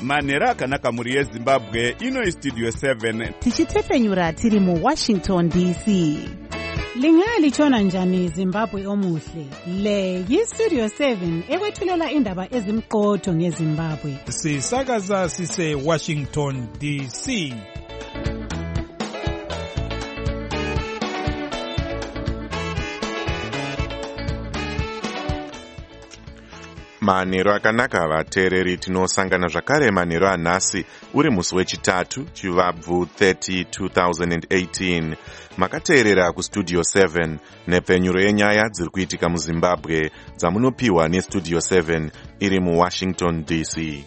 manhero akanaka mhuri yezimbabwe. Ino istudio 7 tichitefenyura tiri muWashington DC. Lingalitshona njani Zimbabwe omuhle? Le yistudio 7 ekwethulela indaba ezimqotho ngeZimbabwe. Sisakaza sise Washington DC. Manhero akanaka vateereri, tinosangana zvakare manhero anhasi uri musi wechitatu chivabvu 30 2018. Makateerera kustudio 7 nepfenyuro yenyaya dziri kuitika muZimbabwe dzamunopiwa nestudio 7 iri muWashington DC.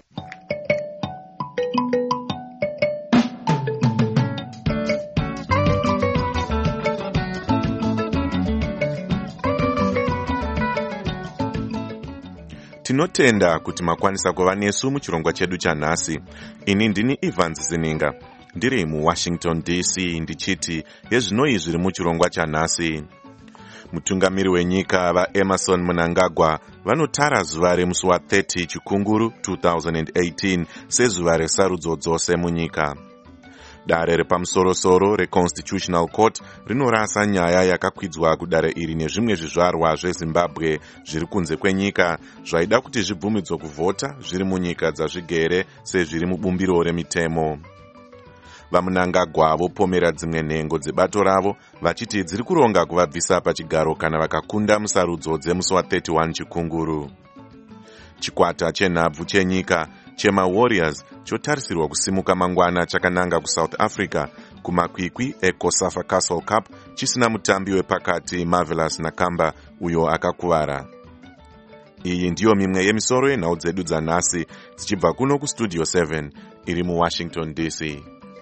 Tinotenda kuti makwanisa kuva nesu muchirongwa chedu chanhasi. Ini ndini Evans Zininga, ndiri muWashington DC ndichiti yezvinoi zviri muchirongwa chanhasi. Mutungamiri wenyika vaEmerson Mnangagwa vanotara zuva remusi wa30 chikunguru 2018 sezuva resarudzo dzose munyika. Dare repamusorosoro reConstitutional Court rinorasa nyaya yakakwidzwa kudare iri nezvimwe zvizvarwa zveZimbabwe zviri kunze kwenyika zvaida kuti zvibvumidzwe kuvhota zviri munyika dzazvigere sezviri mubumbiro remitemo. VaMnangagwa vopomera dzimwe nhengo dzebato ravo vachiti dziri kuronga kuvabvisa pachigaro kana vakakunda musarudzo dzemusi wa31 chikunguru. Chikwata chenhabvu chenyika chemaWarriors chotarisirwa kusimuka mangwana chakananga kuSouth Africa kumakwikwi eCOSAFA Castle Cup chisina mutambi wepakati Marvelous Nakamba uyo akakuvara. Iyi ndiyo mimwe yemisoro yenhau dzedu dzanhasi dzichibva kuno kustudio 7 iri muWashington DC.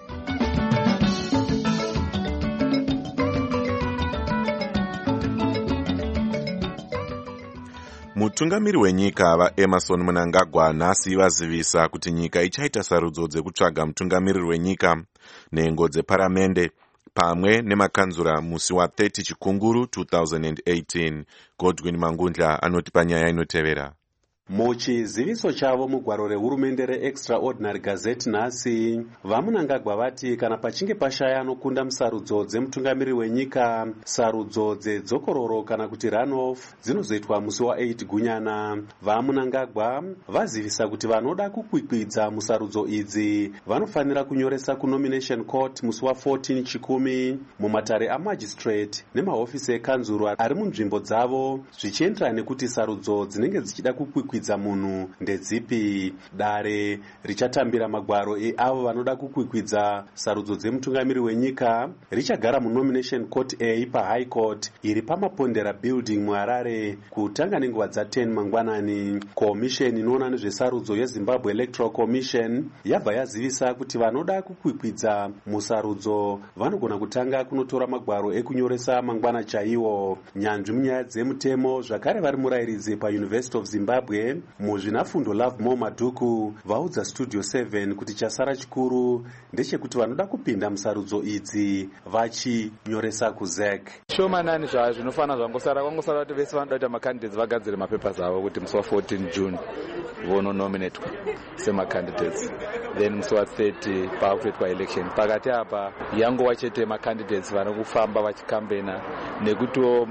Mutungamiri wenyika vaEmerson Mnangagwa nhasi vazivisa kuti nyika ichaita sarudzo dzekutsvaga mutungamiriri wenyika, nhengo dzeparamende pamwe nemakanzura musi wa30 chikunguru 2018. Godwin Mangundla anoti panyaya inotevera. Muchiziviso chavo mugwaro rehurumende reExtraordinary Gazette nhasi, vaMnangagwa vati kana pachinge pashaya anokunda musarudzo dzemutungamiri wenyika, sarudzo dzedzokororo kana kuti runoff dzinozoitwa musi wa8 gunyana. VaMnangagwa vazivisa kuti vanoda kukwikwidza musarudzo idzi vanofanira kunyoresa kunomination court musi wa14 chikumi mumatare amagistrate nemahofisi ekanzuru ari munzvimbo dzavo zvichienderana nekuti sarudzo dzinenge dzichida kukwikwidza munhu ndedzipi. Dare richatambira magwaro eavo vanoda kukwikwidza sarudzo dzemutungamiri wenyika richagara munomination court A paHigh Court iri pamapondera building muHarare kutanga nenguva dza10 mangwanani. Komisheni inoona nezvesarudzo yeZimbabwe Electoral Commission yabva yazivisa kuti vanoda kukwikwidza musarudzo vanogona kutanga kunotora magwaro ekunyoresa mangwana chaiwo. Nyanzvi munyaya dzemutemo zvakare vari murayiridzi paUniversity of Zimbabwe muzvinafundo Lovemore Madhuku vaudza studio 7 kuti chasara chikuru ndechekuti vanoda kupinda musarudzo idzi vachinyoresa kuZEC. Shomanani zvinofana zvangosara kwangosara kuti vese vanoda kuti makandidates vagadzire mapepers avo kuti musi wa14 June vononominatwa semacandidates, then musi wa30 paakuitwa election. Pakati apa yangova chete macandidates vanokufamba vachikambena nekutiwo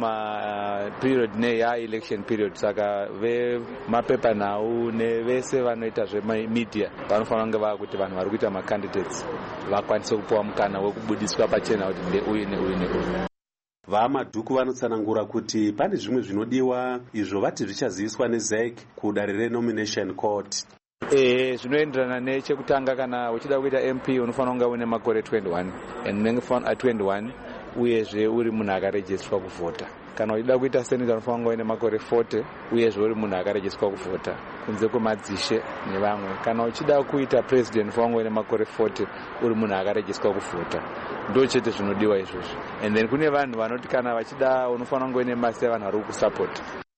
period election period, saka vemapepa nhau nevese vanoita zvemedia vanofanira kunge vakuti vanhu vari kuita macandidates vakwanise kupiwa mukana wekubudiswa pachena kuti ndeuyu neuyu neuyu. VaMadhuku vanotsanangura kuti pane zvimwe zvinodiwa izvo vati zvichaziviswa neZEC kudare renomination court. Zvinoenderana nechekutanga, kana uchida kuita MP unofanira kunge une makore 21 and unenge 21 uyezve uri munhu akarejiswa kuvhota. Kana uchida kuita senator unofanira kunge une makore 40 uyezve uri munhu akarejiswa kuvhota kunze kwemadzishe nevamwe. Kana uchida kuita president unofanira kunge une makore 40 uri munhu akarejiswa kuvhota. Ndo chete zvinodiwa izvozvo. And then kune vanhu vanoti kana vachida unofanira kunge une masi evanhu vari kusupport.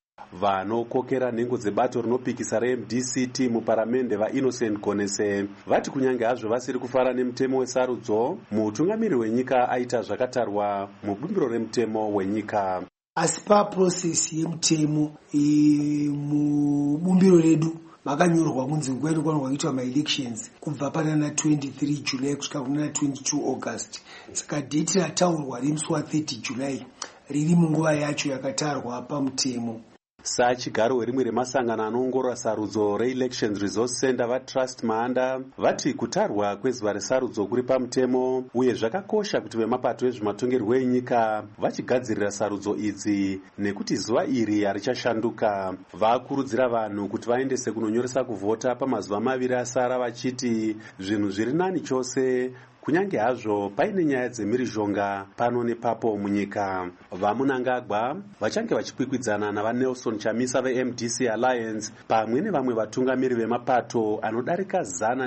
Vanokokera nhengo dzebato rinopikisa reMDCT muparamende vaInnocent Gonese vati kunyange hazvo vasiri kufara nemutemo wesarudzo, mutungamiri wenyika aita zvakatarwa mubumbiro remutemo wenyika. Asi paprocess yemutemo mubumbiro redu makanyorwa kunzi nguva inofanirwa kuitwa maelections kubva panana 23 July kusvika kunana 22 August. Saka dheti rataurwa rimusi wa30 July riri munguva yacho yakatarwa pamutemo. Sachigaro werimwe remasangano anoongorora sarudzo reelections resource center vatrust Mahanda vati kutarwa kwezuva resarudzo kuri pamutemo uye zvakakosha kuti vemapato ezvematongerwo enyika vachigadzirira sarudzo idzi nekuti zuva iri harichashanduka. Vakurudzira vanhu kuti vaendese kunonyoresa kuvhota pamazuva maviri asara vachiti zvinhu zviri nani chose kunyange hazvo paine nyaya dzemhirizhonga pano nepapo munyika. Vamunangagwa vachange vachikwikwidzana navaNelson Chamisa veMDC Alliance pamwe nevamwe vatungamiri vemapato anodarika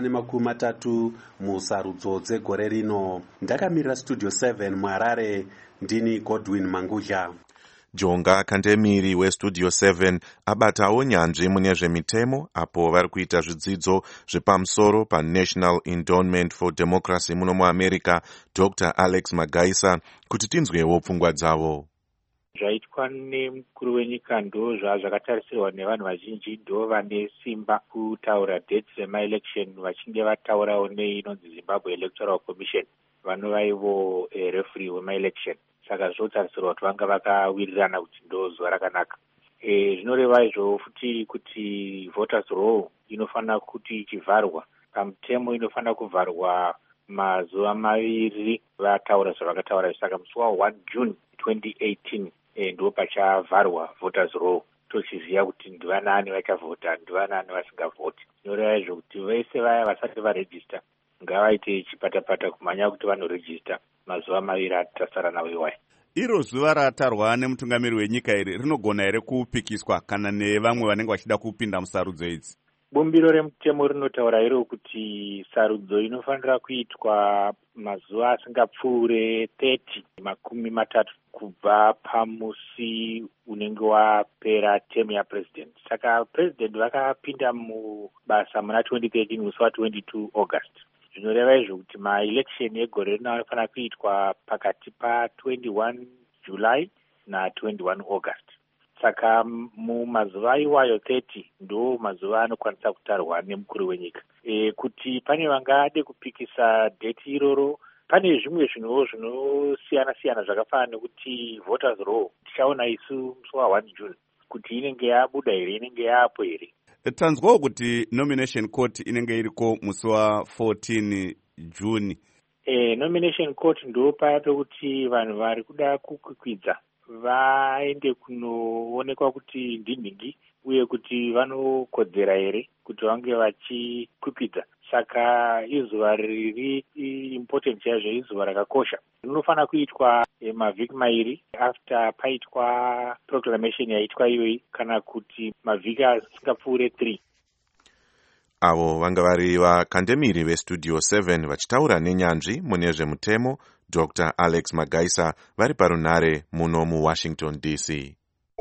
130 musarudzo dzegore rino. Ndakamirira Studio 7 muHarare, ndini Godwin Manguja. Jonga Kandemiri weStudio 7 abatawo nyanzvi mune zvemitemo apo vari kuita zvidzidzo zvepamusoro paNational Endowment for Democracy muno muAmerica. Dr. Alex Magaisa kuti tinzwewo pfungwa dzavo. Zvaitwa nemukuru wenyika ndo zvakatarisirwa nevanhu vazhinji ndo vane simba kutaura dates dzemaelection vachinge vataurawo neinonzi Zimbabwe Electoral Commission vanova ivo referee wemaelection. Saka zvotarisirwa kuti vanga vakawirirana kuti ndo zuva rakanaka. Zvinoreva izvo futi kuti voters roll inofanira kuti ichivharwa pamutemo, inofanira kuvharwa mazuva maviri vataura zvavakataura. Saka musi wa1 June 2018 ndo pachavharwa voters roll, tochiziva kuti ndivanani vachavhota ndivanani vasingavhoti. Zvinoreva izvo kuti vese vaya vasati varejista ngavaite chipatapata kumanya kuti vanorejista mazuva maviri atasara nawo iwayo. Iro zuva ratarwa nemutungamiri wenyika iri rinogona here kupikiswa kana nevamwe vanenge vachida kupinda musarudzo idzi? Bumbiro remutemo rinotaura iro kuti sarudzo inofanira kuitwa mazuva asingapfuure 30 kubva pamusi unenge wapera temu yapresident. Saka president vakapinda mubasa muna 2013 musi wa22 August. Zvinoreva izvo kuti maelection egore rino anofanira kuitwa pakati pa21 July na 21 August. Saka mumazuva iwayo 30 ndo mazuva anokwanisa kutarwa nemukuru wenyika. Kuti pane vangade kupikisa date iroro, pane zvimwe zvinhu zvinosiyana zvakafanana nekuti voters roll tichaona isu musi wa1 June kuti inenge yabuda here, inenge yaapo here. Tanzwawo kuti nomination court inenge iriko musi wa14 June. Nomination court ndo paya pekuti vanhu vari kuda kukwikwidza vaende kunoonekwa kuti ndinhingi uye kuti vanokodzera here kuti vange vachikwikwidza. Saka izuva riri important yazvo, izuva rakakosha. Rinofanira kuitwa mavhiki mairi after paitwa proclamation yaitwa iyoyi, kana kuti mavhiki asingapfuure 3. Avo vanga vari vakandemiri veStudio 7 vachitaura nenyanzvi mune zvemutemo. Dr. Alex Magaisa vari parunhare muno muWashington DC.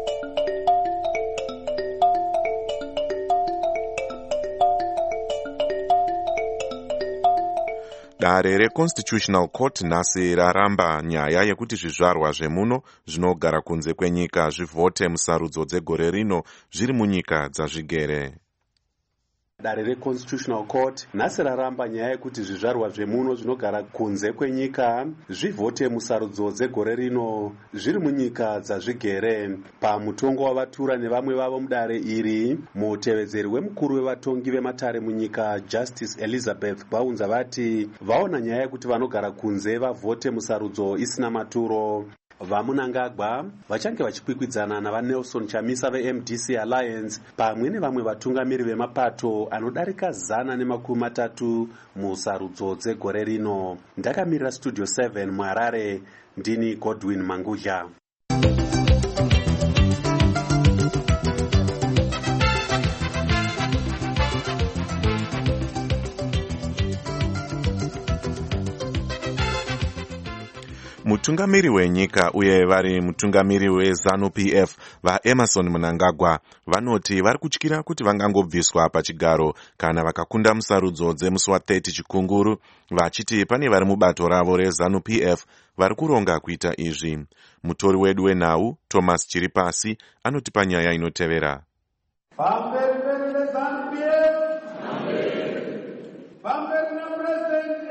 Dare reConstitutional Court nhasi raramba nyaya yekuti zvizvarwa zvemuno zvinogara kunze kwenyika zvivhote musarudzo dzegore rino zviri munyika dzazvigere. Dare reConstitutional Court nhasi raramba nyaya yekuti zvizvarwa zvemuno zvinogara kunze kwenyika zvivhote musarudzo dzegore rino zviri munyika dzazvigere. Pamutongo wavatura nevamwe vavo mudare iri, mutevedzeri wemukuru wevatongi vematare munyika Justice Elizabeth vaunza vati vaona nyaya yekuti vanogara kunze vavhote musarudzo isina maturo. Vamunangagwa vachange vachikwikwidzana navaNelson Chamisa veMDC Alliance pamwe nevamwe vatungamiri vemapato anodarika 130 musarudzo dzegore rino. Ndakamirira Studio 7 muHarare, ndini Godwin Manguja. Mutungamiri wenyika uye vari mutungamiri weZANU-PF vaEmerson Mnangagwa vanoti vari kutyira kuti vangangobviswa pachigaro kana vakakunda musarudzo dzemusi wa30 chikunguru, vachiti pane vari mubato ravo reZANU-PF vari kuronga kuita izvi. Mutori wedu wenhau Thomas Chiripasi anotipa nyaya inotevera. Vamberi veZANU-PF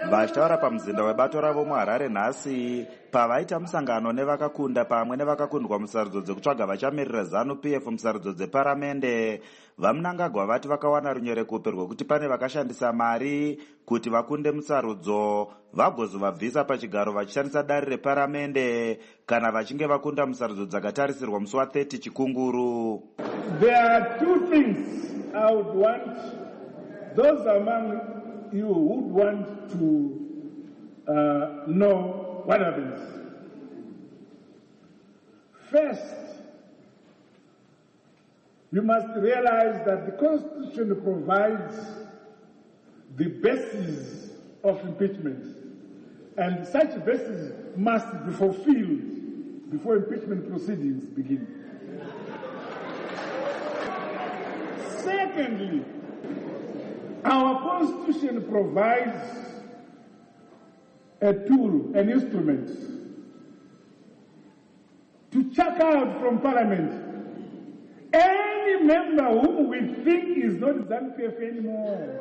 vachitaura pamuzinda webato ravo muHarare nhasi pavaita musangano nevakakunda pamwe nevakakundwa musarudzo dzekutsvaga vachamirira ZANU-PF musarudzo dzeparamende. VaMnangagwa vati vakawana runyorekupe rwekuti pane vakashandisa mari kuti vakunde musarudzo vagozovabvisa pachigaro vachishandisa dari reparamende kana vachinge vakunda musarudzo dzakatarisirwa musi wa30 Chikunguru. There are two things I would want those among you who would want to know what happens. First, you must realize that the Constitution provides the basis of impeachment, and such basis must be fulfilled before impeachment proceedings begin. Secondly, our Constitution provides a tool, an instrument, to chuck out from Parliament any member whom we think is not ZANU-PF anymore.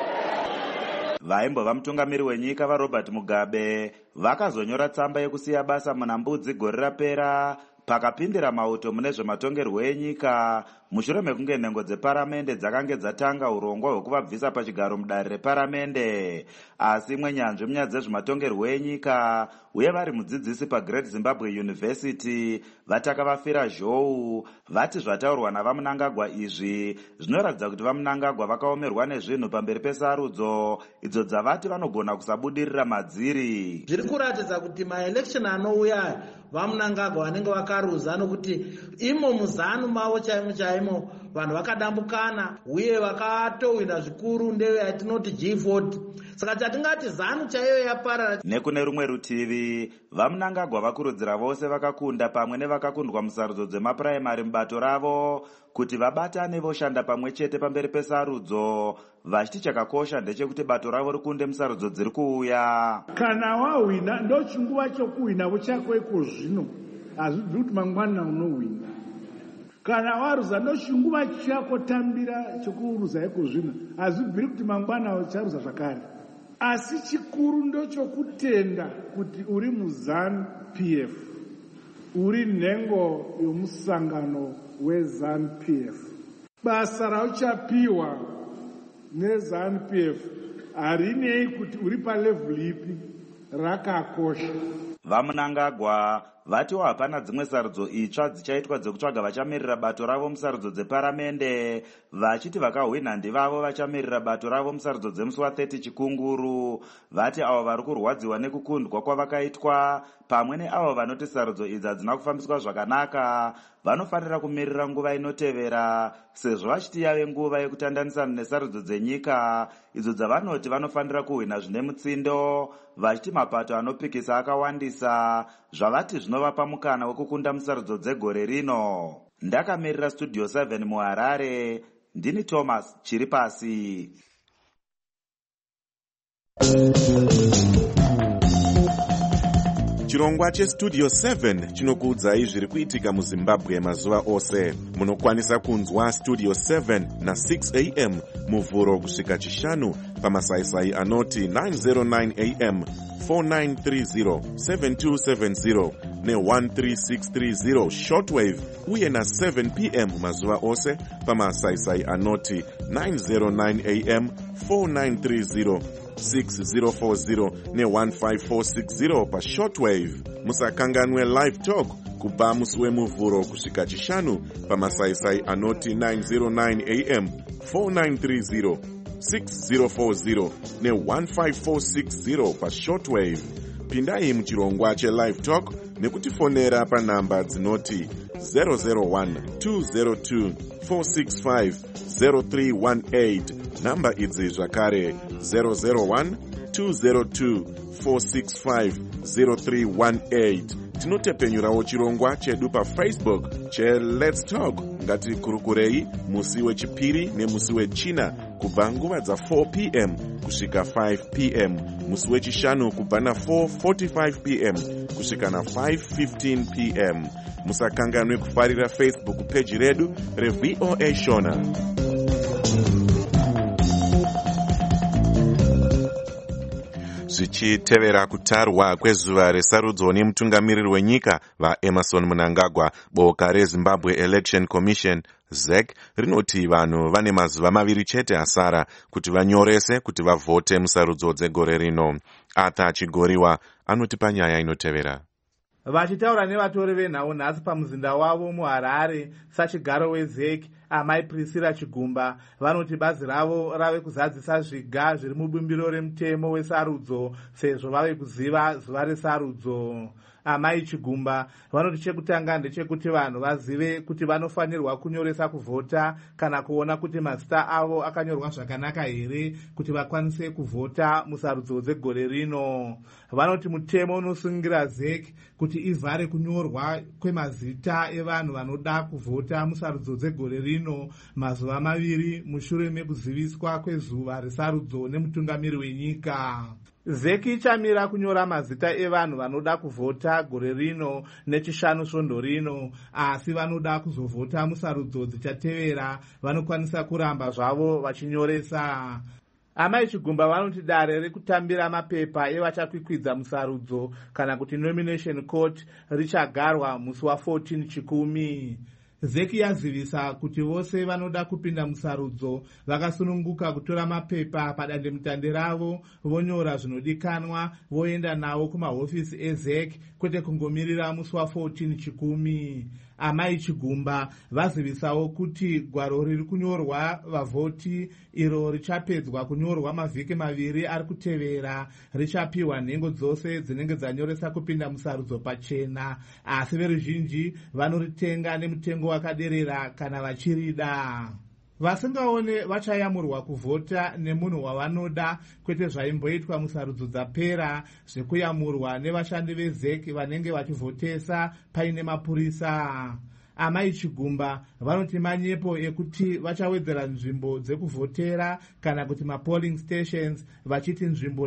Vaimbova mutungamiri wenyika vaRobert Mugabe vakazonyora tsamba yekusiya basa muna Mbudzi gore rapera pakapindira mauto mune zvematongerwo enyika mushure mekunge nhengo dzeparamende dzakange dzatanga urongwa hwekuvabvisa pachigaro mudare reparamende. Asi mwenyanzvi munyaya dzezvematongerwo enyika uye vari mudzidzisi paGreat Zimbabwe University vataka vafira zhou vati zvataurwa navaMnangagwa izvi zvinoratidza kuti vaMnangagwa vakaomerwa nezvinhu pamberi pesarudzo idzo dzavati vanogona kusabudirira madziri. Zviri kuratidza kuti maelection anouya vaMnangagwa vanenge vakaruza nokuti imo muzanu mavo chaimo vanhu vakadambukana uye vakatowina zvikuru ndeve yatinoti G40. Saka chatingati ZANU chaiyo yaparara. Nekune rumwe rutivi vaMnangagwa vakurudzira vose vakakunda pamwe nevakakundwa musarudzo dzemapuraimari mubato ravo kuti vabatane voshanda pamwe chete pamberi pesarudzo vachiti chakakosha ndechekuti bato ravo rikunde musarudzo dziri kuuya. Kana wawina ndo chinguva chokuwina chako iko zvino hazvibvi kuti mangwana unowina. Kana waruza ndo chinguva chako tambira chokuruza iko zvino hazvibviri kuti mangwana ucharuza zvakare. Asi chikuru ndo chokutenda kuti uri muZANU-PF, uri nhengo yomusangano weZANU-PF. Basa rauchapiwa neZANU-PF harinei kuti uri palevhuri ipi, rakakosha. VaMnangagwa vatiwo hapana dzimwe sarudzo itsva dzichaitwa dzekutsvaga vachamirira bato ravo musarudzo dzeparamende vachiti vakahwina ndivavo vachamirira bato ravo musarudzo dzemusi wa30 Chikunguru. Vati avo vari kurwadziwa nekukundwa kwavakaitwa pamwe neavo vanoti sarudzo idzi hadzina kufambiswa zvakanaka vanofanira kumirira nguva inotevera sezvo vachiti yave nguva yekutandanisana nesarudzo dzenyika idzo dzavanoti vanofanira kuhwina zvine mutsindo vachiti mapato anopikisa akawandisa zvavati zvinovapa mukana wekukunda musarudzo dzegore rino. Ndakamirira Studio 7 muHarare, ndini Thomas Chiripasi. Chirongwa cheStudio 7 chinokuudzai zviri kuitika muZimbabwe mazuva ose. Munokwanisa kunzwa Studio 7 na6 am muvhuro kusvika chishanu pamasaisai anoti 909 am 4930 7270 ne13630 shortwave uye na7 pm mazuva ose pamasaisai anoti 909 am 4930 6040 ne15460 pashortwave. Musakanganwe live talk kubva musi wemuvhuro kusvika chishanu pamasaisai anoti 909 am 4930 6040 ne15460 pashortwave. Pindai muchirongwa chelive talk nekutifonera panhamba dzinoti 001 202 465 0318. Namba idzi zvakare 001 202 465 0318. Tinotepenyurawo chirongwa chedu paFacebook cheLet's Talk. Ngatikurukurei musi wechipiri nemusi wechina kubva nguva dza4 pm kusvika 5 pm, musi wechishanu kubva na4:45 pm kusvika na5:15 pm. Musakanganwe kufarira Facebook page redu reVOA Shona. zvichitevera kutarwa kwezuva resarudzo nemutungamiriri wenyika vaEmerson Mnangagwa. Boka reZimbabwe Election Commission ZEC rinoti vanhu vane mazuva 2 chete asara kuti vanyorese kuti vavhote musarudzo dzegore rino. Arthur Chigoriwa anotipa nyaya inotevera. Vachitaura nevatori venhau nhasi pamuzinda wavo muHarare, sachigaro weZEC amai Priscilla Chigumba vanoti bazi ravo rave kuzadzisa zviga zviri mubumbiro remutemo wesarudzo sezvo vave kuziva zuva resarudzo. Amai Chigumba vanoti chekutanga ndechekuti vanhu vazive kuti vanofanirwa kunyoresa kuvhota kana kuona kuti mazita avo akanyorwa zvakanaka here kuti vakwanise kuvhota musarudzo dzegore rino. Vanoti mutemo unosungira ZEC kuti ivhare kunyorwa kwemazita evanhu vanoda kuvhota musarudzo dzegore rino mazuva 2 mushure mekuziviswa kwezuva resarudzo nemutungamiri wenyika. ZEC ichamira kunyora mazita evanhu vanoda kuvhota gore rino nechishanu svondo rino, asi vanoda kuzovhota musarudzo dzichatevera vanokwanisa kuramba zvavo vachinyoresa. Amai Chigumba vanoti dare rekutambira mapepa evachakwikwidza musarudzo kana kuti nomination court richagarwa musi wa14 Chikumi. ZEC yazivisa kuti vose vanoda kupinda musarudzo vakasununguka kutora mapepa padandemutande ravo vonyora zvinodikanwa voenda nawo kumahofisi eZEC kwete kungomirira musi wa14 Chikumi. Amai Chigumba vazivisawo kuti gwaro riri kunyorwa vavhoti iro richapedzwa kunyorwa mavhiki 2 ari kutevera richapiwa nhengo dzose dzinenge dzanyoresa kupinda musarudzo pachena, asi veruzhinji vanoritenga nemutengo wakaderera kana vachirida. Vasingaone vachayamurwa kuvhota nemunhu wavanoda kwete zvaimboitwa musarudzo dzapera zvekuyamurwa nevashandi veZEC vanenge vachivhotesa paine mapurisa. Amai Chigumba vanoti manyepo ekuti vachawedzera nzvimbo dzekuvhotera kana kuti mapolling stations vachiti nzvimbo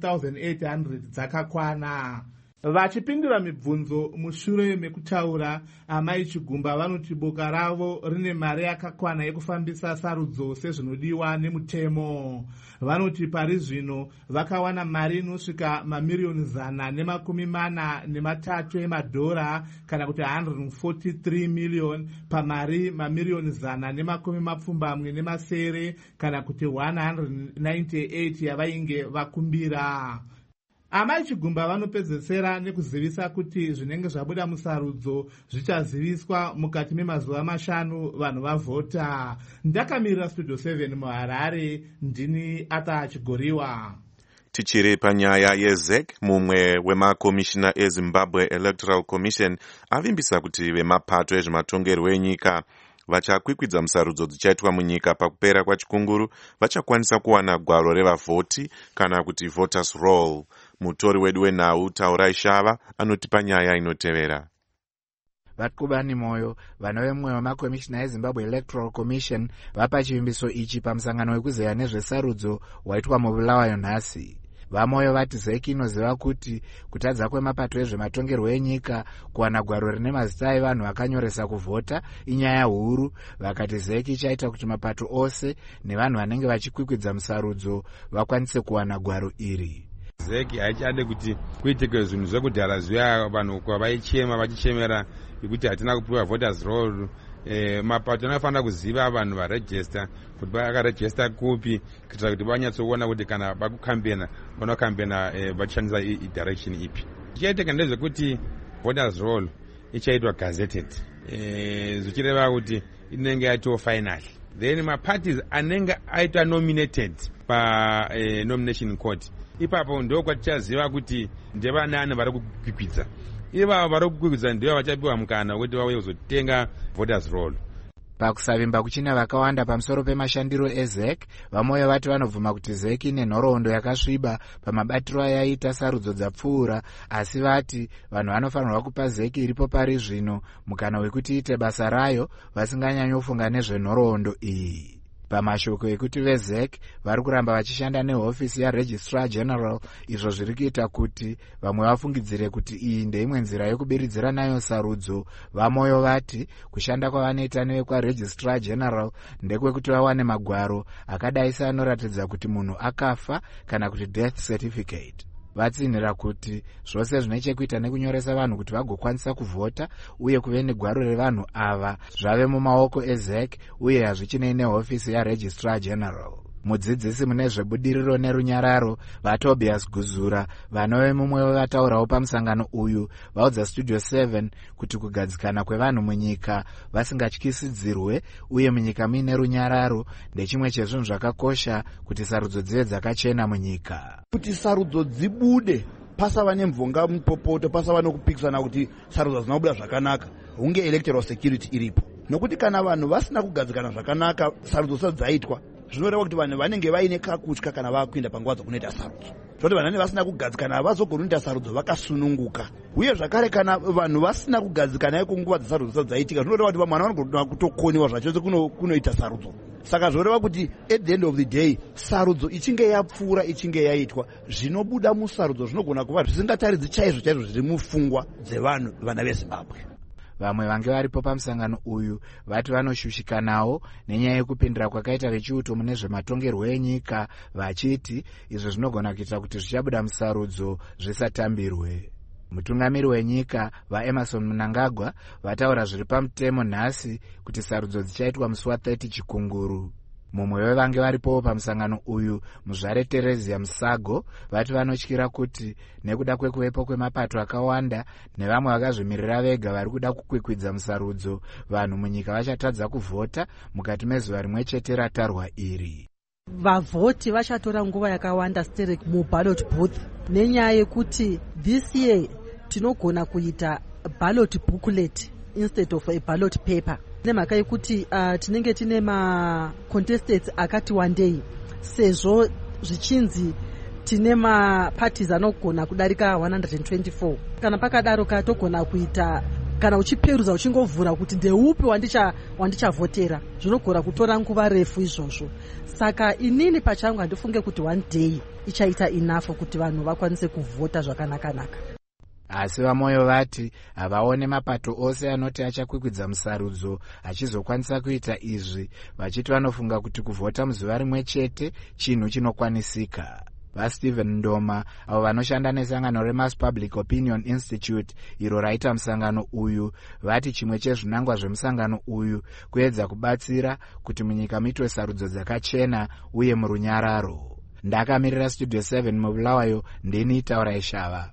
10,800 dzakakwana. Vachipindura mibvunzo mushure mekutaura, amai Chigumba vanoti boka ravo rine mari yakakwana yekufambisa sarudzo sezvinodiwa nemutemo. Vanoti pari zvino vakawana mari inosvika mamiliyoni 143 emadhora kana kuti 143 million pamari mamiliyoni 127 kana kuti 198 yavainge vakumbira. Amai Chigumba vanopedzesera nekuzivisa kuti zvinenge zvabuda musarudzo zvichaziviswa mukati memazuva 5 vanhu vavhota. Ndakamirira Studio 7 muHarare, ndini Arthur Chigoriwa. Tichiri panyaya yeZEC, mumwe wemakomishina eZimbabwe Electoral Commission avimbisa kuti vemapato ezvematongerwo enyika vachakwikwidza musarudzo dzichaitwa munyika pakupera kwachikunguru vachakwanisa kuwana gwaro revavhoti kana kuti voters roll. Mutori wedu wenhau Taurai Shava anotipa nyaya inotevera. Vatkubani Moyo, vana vemwe vemakomishina eZimbabwe Electoral Commission vapa chivimbiso ichi pamusangano wekuzeya nezvesarudzo waitwa muBulawayo nhasi. Vamoyo vati ZEC inoziva kuti kutadza kwemapato ezvematongerwo enyika kuwana gwaro rine mazita evanhu vakanyoresa kuvhota inyaya huru. Vakati ZEC ichaita kuti mapato ose nevanhu vanenge vachikwikwidza musarudzo vakwanise kuwana gwaro iri. ZEC haichade kuti kuitike zvinhu zvekudhara zviya vanhu kwavaichema vachichemera kuti hatina kupiwa voters roll. Mapato anofanira kuziva vanhu varejista kuti vakarejista kupi kuitira kuti vanyatsoona kuti kana vakukambena vanokambena vachishandisa direction ipi. Chichaitika ndezvekuti voters roll ichaitwa gazetted, zvichireva kuti inenge yaitwa final, then maparties anenge aitwa nominated nomination court, ipapo ndo kwatichaziva kuti ndevanani vari kukwikwidza. Ivavo vari kukwikwidza ndivo vachapiwa mukana wekuti vauye kuzotenga voters roll. Pakusavimba kuchina vakawanda pamusoro pemashandiro eZEC, vamoyo vati vanobvuma kuti ZEC ine nhoroondo yakasviba pamabatiro ayaita sarudzo dzapfuura, asi vati vanhu vanofanirwa kupa ZEC iripo pari zvino mukana wekuti ite basa rayo vasinganyanyofunga nezvenhoroondo iyi. Pamashoko ekuti veZEC vari kuramba vachishanda nehofisi yaRegistrar General, izvo zviri kuita kuti vamwe vafungidzire kuti iyi ndeimwe nzira yokubiridzira nayo sarudzo. Vamoyo vati kushanda kwavanoita nevekwaRegistrar General ndekwekuti vawane magwaro akadai seanoratidza kuti munhu akafa kana kuti death certificate. vatsinhira kuti zvose zvine chekuita nekunyoresa vanhu kuti vagokwanisa kuvhota uye kuve negwaro revanhu ava zvave mumaoko eZEC uye hazvichinei nehofisi yaregistrar general. Mudzidzisi mune zvebudiriro nerunyararo vaTobias Guzura vanove mumwe wevataurawo pamusangano uyu vaudza Studio 7 kuti kugadzikana kwevanhu munyika vasingatyisidzirwe uye munyika muine runyararo ndechimwe chezvinhu zvakakosha kuti sarudzo dzive dzakachena munyika. Kuti sarudzo dzibude pasava nemvonga mupopoto, pasava nokupikisana kuti sarudzo dzinobuda zvakanaka, hunge electoral security iripo. Nokuti kana vanhu vasina kugadzikana zvakanaka sarudzo dzisati dzaitwa, zvinoreva kuti vanhu vanenge vaine kakutya kana vakuenda panguva dzokunoita sarudzo. Zvoti vanhu vasina kugadzikana havazogona kuita sarudzo vakasununguka. Uye zvakare kana vanhu vasina kugadzikana kunguva dzesarudzo dzisati dzaitika, zvinoreva kuti vamwe vanogona kutokoniwa zvachose kunoita sarudzo. Saka zvoreva kuti at the end of the day sarudzo ichinge yapfuura ichinge yaitwa, zvinobuda musarudzo zvinogona kuva zvisingataridzi chaizvo chaizvo zviri mupfungwa dzevanhu vana veZimbabwe. Vamwe vange varipo pamusangano uyu vati vanoshushikanawo nenyaya yekupindira kwakaita vechiuto mune zvematongerwo enyika vachiti izvo zvinogona kuita kuti zvichabuda musarudzo zvisatambirwe. Mutungamiri wenyika vaEmerson Mnangagwa vataura zviri pamutemo nhasi kuti sarudzo dzichaitwa musi wa30 Chikunguru. Mumwe wevange varipo pamusangano uyu muzvare Teresia Musago vati vanotyira kuti nekuda kwekuvepo kwemapato akawanda nevamwe vakazvimirira vega vari kuda kukwikwidza musarudzo, vanhu munyika vachatadza kuvhota mukati mezuva rimwe chete ratarwa iri. Vavhoti vachatora nguva yakawanda stere muballot booth nenyaya yekuti this year tinogona kuita ballot booklet instead of a ballot paper. Nemhaka yekuti tinenge tine contestants akati wandei, sezvo zvichinzi tine maparties anogona kudarika 124. Kana pakadaro katogona kuita, kana uchiperuza uchingovhura kuti ndeupi wandichavhotera, zvinogona kutora nguva refu izvozvo. Saka inini pachangu handifunge kuti one day ichaita enough kuti vanhu vakwanise kuvhota zvakanaka-naka. Asi vamoyo vati havaone mapato ose anoti achakwikwidza musarudzo achizokwanisa kuita izvi, vachiti vanofunga kuti kuvhota muzuva rimwe chete chinhu chinokwanisika. VaStephen Ndoma avo vanoshanda nesangano reMass Public Opinion Institute iro raita musangano uyu vati chimwe chezvinangwa zvemusangano uyu kuedza kubatsira kuti munyika muitwe sarudzo dzakachena uye murunyararo. Ndakamirira Studio 7 muBulawayo, ndini Taura Eshava.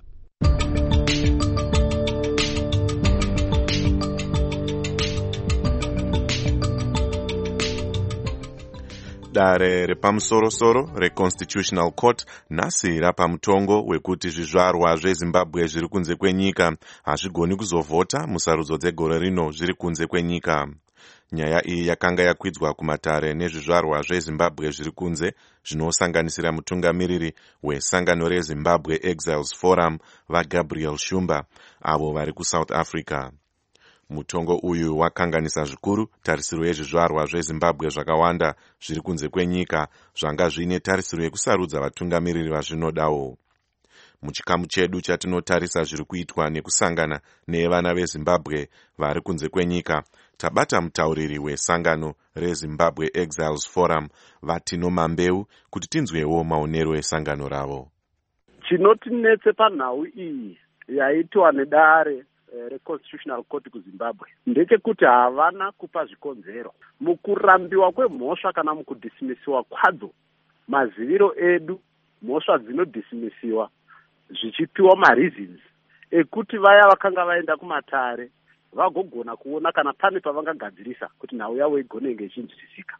Dare repamusorosoro reConstitutional Court nhasi rapa mutongo wekuti zvizvarwa zveZimbabwe zviri kunze kwenyika hazvigoni kuzovhota musarudzo dzegore rino zviri kunze kwenyika. Nyaya iyi yakanga yakwidzwa kumatare nezvizvarwa zveZimbabwe zviri kunze zvinosanganisira mutungamiriri wesangano reZimbabwe Exiles Forum vaGabriel Shumba avo vari kuSouth Africa. Mutongo uyu wakanganisa zvikuru tarisiro yezvizvarwa zveZimbabwe zvakawanda zviri kunze kwenyika zvanga zvine tarisiro yekusarudza vatungamiriri vazvinodawo. Muchikamu chedu chatinotarisa zviri kuitwa nekusangana nevana veZimbabwe vari kunze kwenyika, tabata mutauriri wesangano reZimbabwe Exiles Forum Vatino Mambeu kuti tinzwewo maonero esangano ravo. Chinotinetse panhau iyi yaitwa nedare reConstitutional Court kuZimbabwe ndechekuti havana kupa zvikonzero mukurambiwa kwemhosva kana mukudhisimisiwa kwadzo. Maziviro edu mhosva dzinodhisimisiwa zvichipiwa mareasons ekuti vaya vakanga vaenda kumatare vagogona kuona kana pane pavangagadzirisa kuti nhau yavo igonenge ichinzwisisika.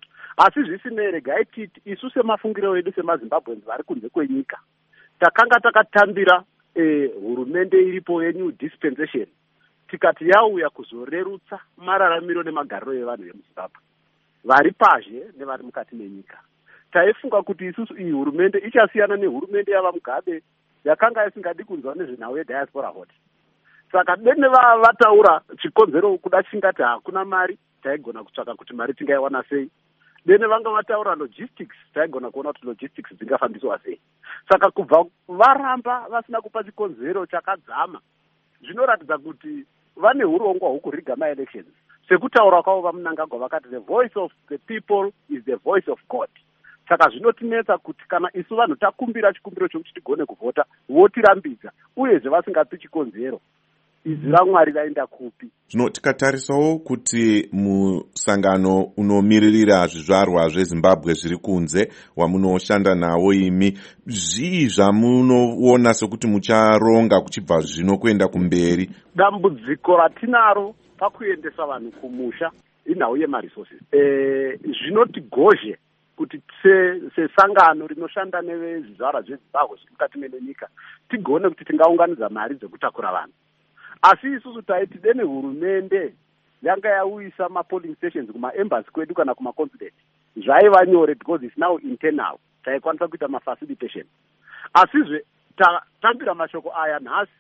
Asi zvisinei, regai titi isu semafungiro edu semaZimbabweans vari kunze kwenyika takanga takatambira hurumende iripo yeNew Dispensation tikati yauya kuzorerutsa mararamiro nemagariro evanhu vemuZimbabwe vari pazhe nevari mukati menyika. Taifunga kuti isusu iyi hurumende ichasiyana nehurumende yava Mugabe yakanga isingadi kunzwa nezvenhau yediaspora hoti. Saka dene vataura chikonzero kuda chingati hakuna mari, taigona kutsvaka kuti mari tingaiwana sei. Dene vanga vataura logistics, taigona kuona kuti logistics dzingafambiswa sei. Saka kubva varamba vasina kupa chikonzero chakadzama, zvinoratidza kuti vane urongwa hwekuriga ma-elections. Sekutaura kwavo vaMnangagwa vakati the voice of the people is the voice of God. saka zvinotinetsa kuti kana isu vanhu takumbira chikumbiro chokuti tigone kuvhota votirambidza uyezve vasingapi chikonzero, izwi raMwari raenda kupi? Zvino tikatarisawo kuti musangano unomiririra zvizvarwa zveZimbabwe zviri kunze wamunoshanda nawo imi, zvii zvamunoona sekuti mucharonga kuchibva zvino kuenda kumberi? Dambudziko ratinaro pakuendesa vanhu kumusha inhau yemaresources. Zvinotigozhe kuti sesangano rinoshanda nevezvizvarwa zveZimbabwe zviri mukati menyika tigone kuti tingaunganidza mari dzekutakura vanhu. Asi isusu taiti dene hurumende yanga yauyisa mapolling stations kumaembassy kwedu kana kumaconsulate, zvaiva nyore because it's now internal, taikwanisa kuita mafacilitation. Asizve tatambira mashoko aya nhasi,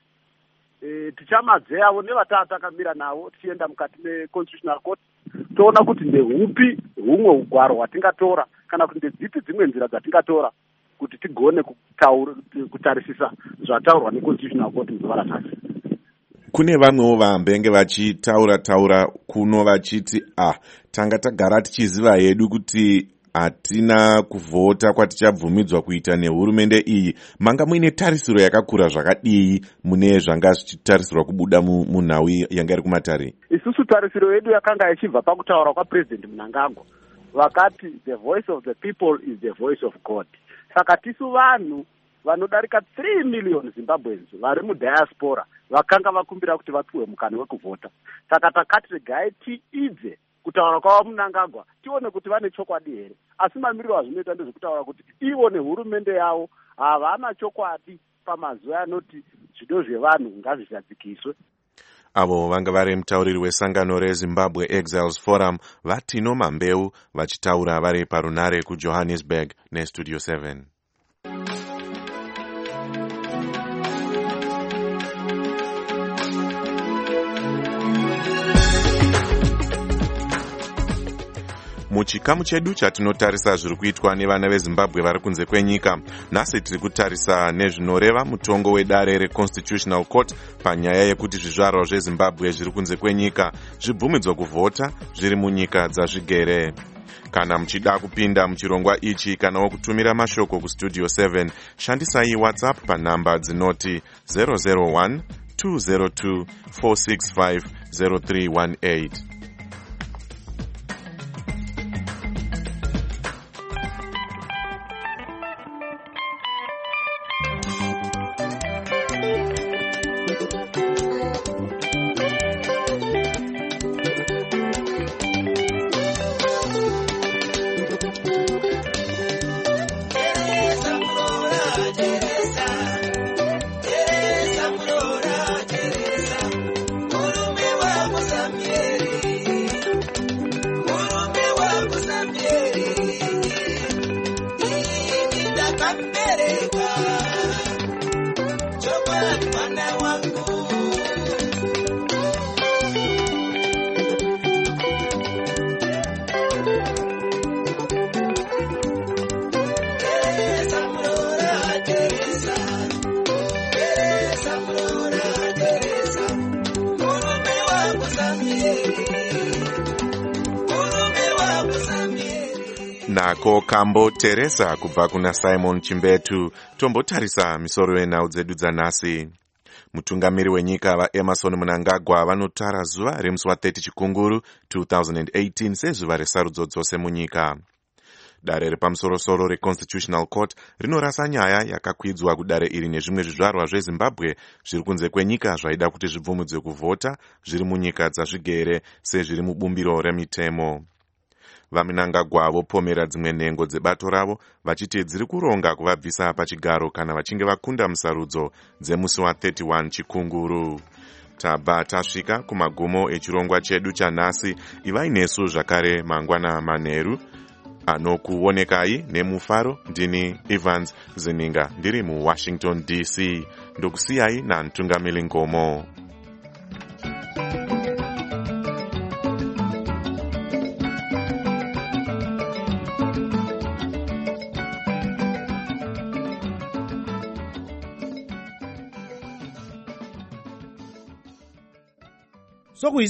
tichamadzeavo nevatatakamira navo tichienda mukati meconstitutional court toona kuti ndehupi humwe ugwaro hwatingatora kana kuti ndedzipi dzimwe nzira dzatingatora kuti tigone kutarisisa zvataurwa neconstitutional court muzuva ranhasi. Kune vamwewo vambenge vachitaura kuno vachiti tanga tagara tichiziva hedu kuti hatina kuvhota kwatichabvumidzwa kuita nehurumende iyi. Manga muine tarisiro yakakura zvakadii mune zvanga zvichitarisirwa kubuda munhau yanga iri kumatare? Isusu tarisiro yedu yakanga ichibva pakutaura kwaPresident Mnangagwa vakati the voice of the people is the voice of God. Saka tisu vanhu vanodarika 3 million Zimbabweans vari mudiaspora vakanga vakumbira kuti vapiwe mukana wekuvhota. Saka takati regai tiidze kutaura kwavo Mnangagwa tione kuti vane chokwadi here. Asi mamiriro azvinoita ndezvekutaura kuti ivo nehurumende yavo havana chokwadi pamazuva anoti zvido zvevanhu ngazvishadzikiswe. Avo vanga vari mutauriri wesangano reZimbabwe Exiles Forum Vatino Mambeu vachitaura vari parunare kuJohannesburg neStudio 7. Muchikamu chedu chatinotarisa zviri kuitwa nevana veZimbabwe vari kunze kwenyika. Nhasi tiri kutarisa nezvinoreva mutongo wedare reConstitutional Court panyaya yekuti zvizvarwa zveZimbabwe zviri kunze kwenyika zvibvumidzwa kuvhota zviri munyika dzazvigere. Kana muchida kupinda muchirongwa ichi kana wokutumira mashoko kuStudio 7, shandisai WhatsApp panhamba dzinoti 001 202 465 0318. Nako Kambo Teresa kubva kuna Simon Chimbetu. Tombotarisa misoro yenhau dzedu dzanhasi. Mutungamiri wenyika vaEmmerson Mnangagwa vanotara zuva remusi wa30 Chikunguru 2018 sezuva resarudzo dzose munyika. Dare repamusorosoro reConstitutional Court rinorasa nyaya yakakwidzwa kudare iri nezvimwe zvizvarwa zveZimbabwe zviri kunze kwenyika zvaida kuti zvibvumidzwe kuvhota zviri munyika dzazvigere sezviri mubumbiro remitemo. VaMnangagwa vopomera dzimwe nhengo dzebato ravo vachiti dziri kuronga kuvabvisa pachigaro kana vachinge vakunda musarudzo dzemusi wa31 Chikunguru. Tabva tasvika kumagumo echirongwa chedu chanhasi. Ivai nesu zvakare mangwana manheru. Anokuonekai nemufaro ndini Evans Zininga ndiri muWashington DC. Ndokusiyai naMtungamiri Ngomo.